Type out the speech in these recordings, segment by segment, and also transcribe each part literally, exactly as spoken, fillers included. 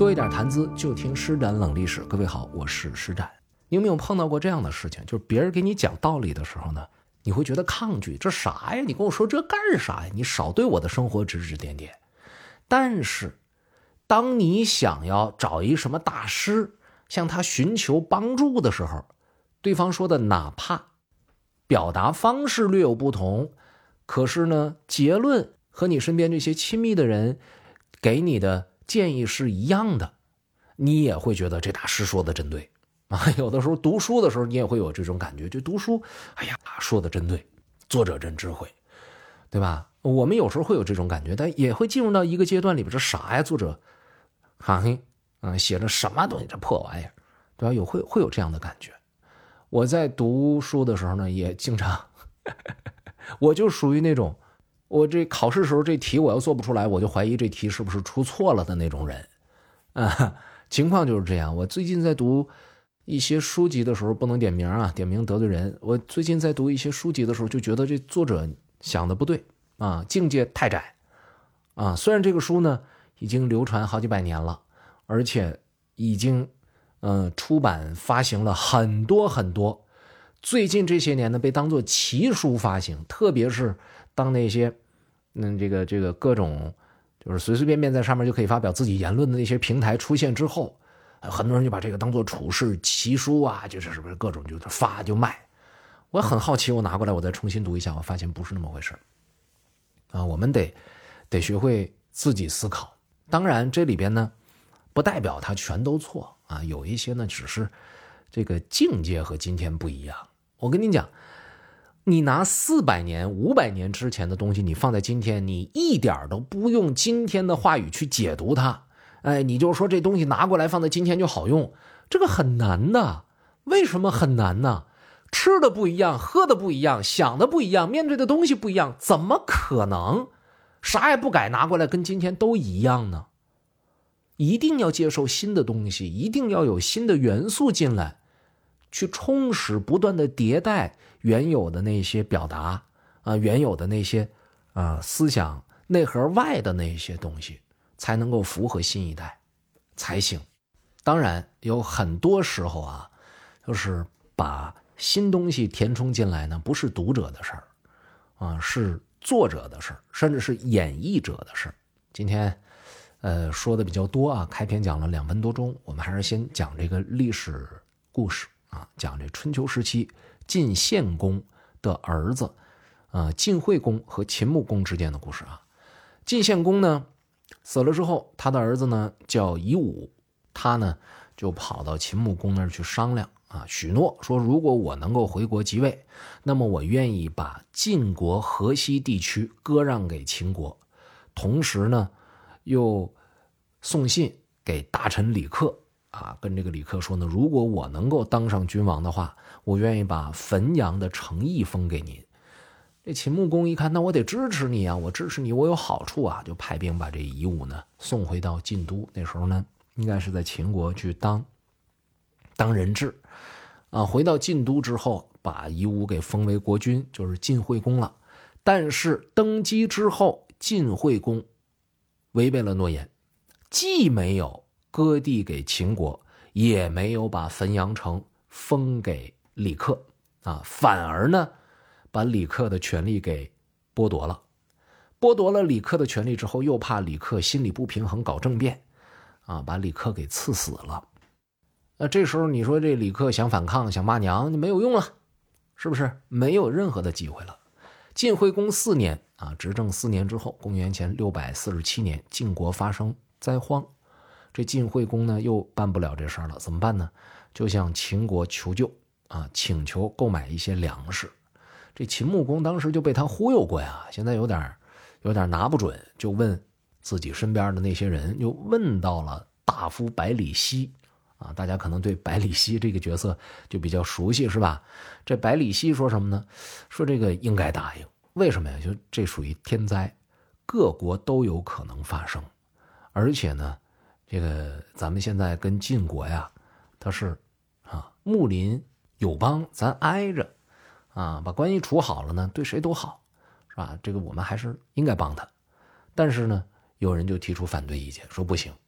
多一点谈资，就听施展冷历史。各位好，我是施展。你有没有碰到过这样的事情，就是别人给你讲道理的时候呢，你会觉得抗拒，这啥呀？你跟我说这干啥呀？你少对我的生活指指点点。但是当你想要找一什么大师向他寻求帮助的时候，对方说的哪怕表达方式略有不同，可是呢结论和你身边这些亲密的人给你的建议是一样的，你也会觉得这大师说的真对啊。有的时候读书的时候你也会有这种感觉，就读书哎呀说的真对，作者真智慧，对吧？我们有时候会有这种感觉，但也会进入到一个阶段里边，这啥呀？作者哈嘿啊写着什么东西，这破玩意儿，对吧？有会会有这样的感觉。我在读书的时候呢，也经常我就属于那种我这考试时候这题我要做不出来，我就怀疑这题是不是出错了的那种人啊。情况就是这样。我最近在读一些书籍的时候，不能点名啊，点名得罪人。我最近在读一些书籍的时候，就觉得这作者想的不对啊，境界太窄啊。虽然这个书呢已经流传好几百年了，而且已经呃出版发行了很多很多，最近这些年呢被当作奇书发行，特别是当那些嗯这个这个各种就是随随便便在上面就可以发表自己言论的那些平台出现之后，很多人就把这个当作处世奇书啊，就是是不是各种就发就卖。我很好奇，我拿过来我再重新读一下，我发现不是那么回事啊。我们得得学会自己思考。当然这里边呢不代表它全都错啊，有一些呢只是这个境界和今天不一样。我跟你讲，你拿四百年五百年之前的东西你放在今天，你一点都不用今天的话语去解读它，哎，你就说这东西拿过来放在今天就好用，这个很难的。为什么很难呢？吃的不一样，喝的不一样，想的不一样，面对的东西不一样，怎么可能啥也不改拿过来跟今天都一样呢？一定要接受新的东西，一定要有新的元素进来，去充实不断的迭代原有的那些表达啊、呃，原有的那些啊、呃、思想内核外的那些东西，才能够符合新一代才行。当然有很多时候啊，就是把新东西填充进来呢，不是读者的事儿啊，是作者的事儿，甚至是演绎者的事儿。今天呃说的比较多啊，开篇讲了两分多钟，我们还是先讲这个历史故事啊，讲这春秋时期晋献公的儿子啊晋惠公和秦穆公之间的故事啊。晋献公呢死了之后，他的儿子呢叫夷吾，他呢就跑到秦穆公那儿去商量啊，许诺说如果我能够回国即位，那么我愿意把晋国河西地区割让给秦国，同时呢又送信给大臣李克啊，跟这个李克说呢，如果我能够当上君王的话，我愿意把汾阳的城邑封给您。这秦穆公一看，那我得支持你啊，我支持你我有好处啊，就派兵把这夷吾呢送回到晋都。那时候呢应该是在秦国去当当人质啊。回到晋都之后，把夷吾给封为国君，就是晋惠公了。但是登基之后，晋惠公违背了诺言，既没有割地给秦国，也没有把汾阳城封给李克啊，反而呢把李克的权力给剥夺了。剥夺了李克的权力之后，又怕李克心里不平衡搞政变啊，把李克给赐死了。那这时候你说这李克想反抗想骂娘，你没有用了，是不是？没有任何的机会了。晋惠公四年啊，执政四年之后，公元前六百四十七年，晋国发生灾荒，这晋惠公呢又办不了这事儿了，怎么办呢？就向秦国求救啊，请求购买一些粮食。这秦穆公当时就被他忽悠过呀，现在有点有点拿不准，就问自己身边的那些人，又问到了大夫百里奚啊，大家可能对百里奚这个角色就比较熟悉，是吧？这百里奚说什么呢？说这个应该答应。为什么呀？就这属于天灾，各国都有可能发生，而且呢这个咱们现在跟晋国呀，它是啊睦邻友邦，咱挨着啊，把关系处好了呢，对谁都好，是吧？这个我们还是应该帮他。但是呢有人就提出反对意见，说不行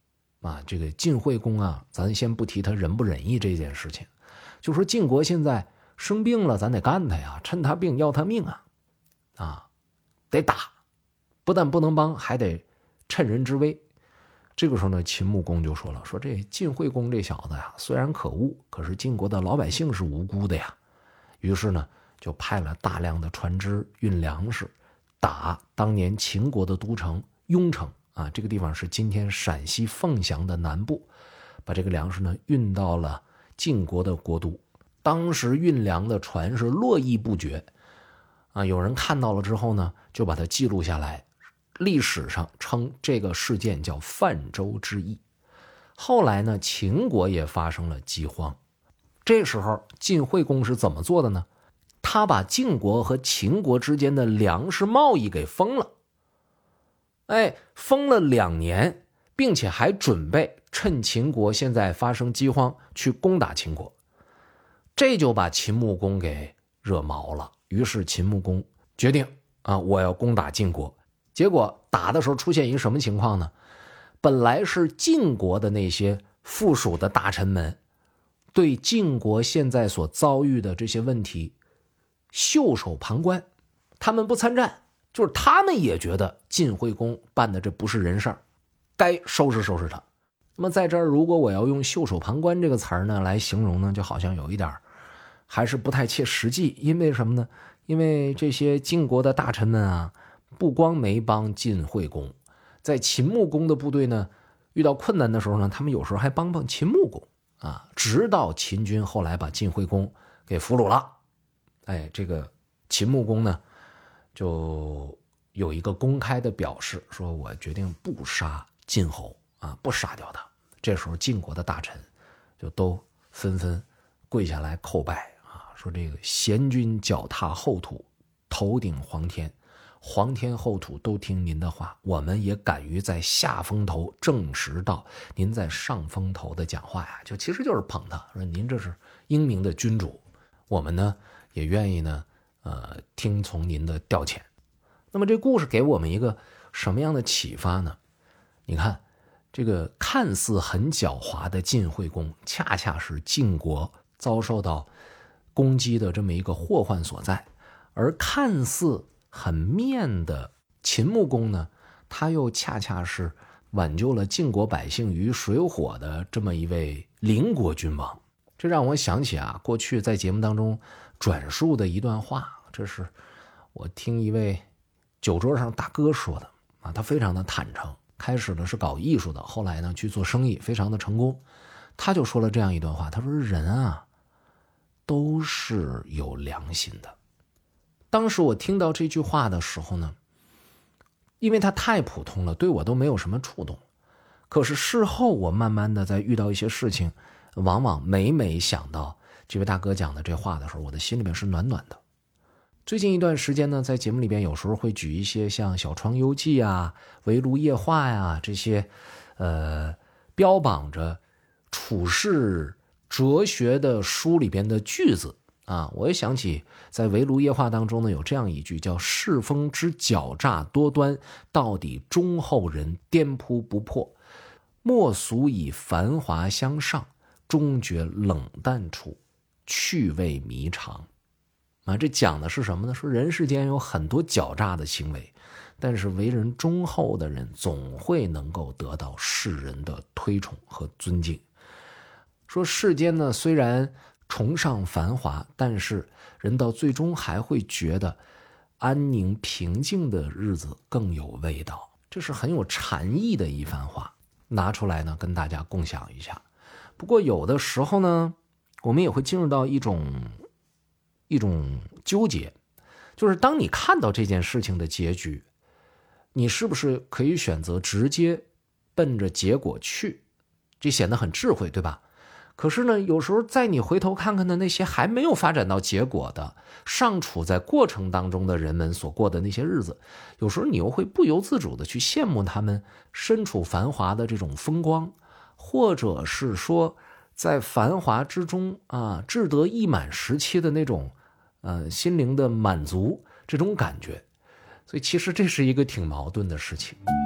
啊，这个晋惠公啊，咱先不提他仁不仁义这件事情，就说晋国现在生病了，咱得干他呀，趁他病要他命啊，啊，得打，不但不能帮，还得趁人之危。这个时候呢，秦穆公就说了，说这晋惠公这小子呀，虽然可恶，可是晋国的老百姓是无辜的呀。于是呢，就派了大量的船只运粮食，打当年秦国的都城雍城啊，这个地方是今天陕西凤翔的南部，把这个粮食呢运到了晋国的国都。当时运粮的船是络绎不绝啊，有人看到了之后呢，就把它记录下来。历史上称这个事件叫泛舟之役。后来呢，秦国也发生了饥荒。这时候晋惠公是怎么做的呢？他把晋国和秦国之间的粮食贸易给封了。哎，封了两年，并且还准备趁秦国现在发生饥荒去攻打秦国。这就把秦穆公给惹毛了。于是秦穆公决定啊，我要攻打晋国。结果打的时候出现一个什么情况呢？本来是晋国的那些附属的大臣们对晋国现在所遭遇的这些问题袖手旁观，他们不参战，就是他们也觉得晋惠公办的这不是人事儿，该收拾收拾他。那么在这儿，如果我要用袖手旁观这个词儿呢来形容呢，就好像有一点还是不太切实际。因为什么呢？因为这些晋国的大臣们啊，不光没帮晋惠公，在秦穆公的部队呢遇到困难的时候呢，他们有时候还帮帮秦穆公啊，直到秦军后来把晋惠公给俘虏了。哎，这个秦穆公呢就有一个公开的表示，说我决定不杀晋侯啊，不杀掉他。这时候晋国的大臣就都纷纷跪下来叩拜啊，说这个贤君脚踏后土，头顶黄天，黄天厚土都听您的话，我们也敢于在下风头证实到您在上风头的讲话呀，就其实就是捧他，说您这是英明的君主，我们呢也愿意呢呃听从您的调遣。那么这故事给我们一个什么样的启发呢？你看这个看似很狡猾的晋惠公，恰恰是晋国遭受到攻击的这么一个祸患所在，而看似很面的秦穆公呢，他又恰恰是挽救了晋国百姓于水火的这么一位邻国君王。这让我想起啊，过去在节目当中转述的一段话，这是我听一位酒桌上大哥说的啊，他非常的坦诚，开始呢是搞艺术的，后来呢去做生意，非常的成功。他就说了这样一段话，他说人啊都是有良心的。当时我听到这句话的时候呢，因为它太普通了，对我都没有什么触动。可是事后我慢慢的在遇到一些事情，往往每每想到这位大哥讲的这话的时候，我的心里面是暖暖的。最近一段时间呢，在节目里边有时候会举一些像小窗幽记啊、围炉夜话呀、这些呃标榜着处世哲学的书里边的句子啊，我也想起在围炉夜话当中呢有这样一句叫世风之狡诈多端，到底忠厚人颠扑不破，莫俗以繁华相上，终觉冷淡处，趣味弥长。啊，这讲的是什么呢？说人世间有很多狡诈的行为，但是为人忠厚的人总会能够得到世人的推崇和尊敬。说世间呢虽然崇尚繁华，但是人到最终还会觉得安宁平静的日子更有味道。这是很有禅意的一番话，拿出来呢跟大家共享一下。不过有的时候呢，我们也会进入到一种一种纠结，就是当你看到这件事情的结局，你是不是可以选择直接奔着结果去，这显得很智慧，对吧？可是呢，有时候在你回头看看的那些还没有发展到结果的，尚处在过程当中的人们所过的那些日子，有时候你又会不由自主的去羡慕他们身处繁华的这种风光，或者是说在繁华之中啊，志得意满时期的那种呃心灵的满足，这种感觉。所以其实这是一个挺矛盾的事情。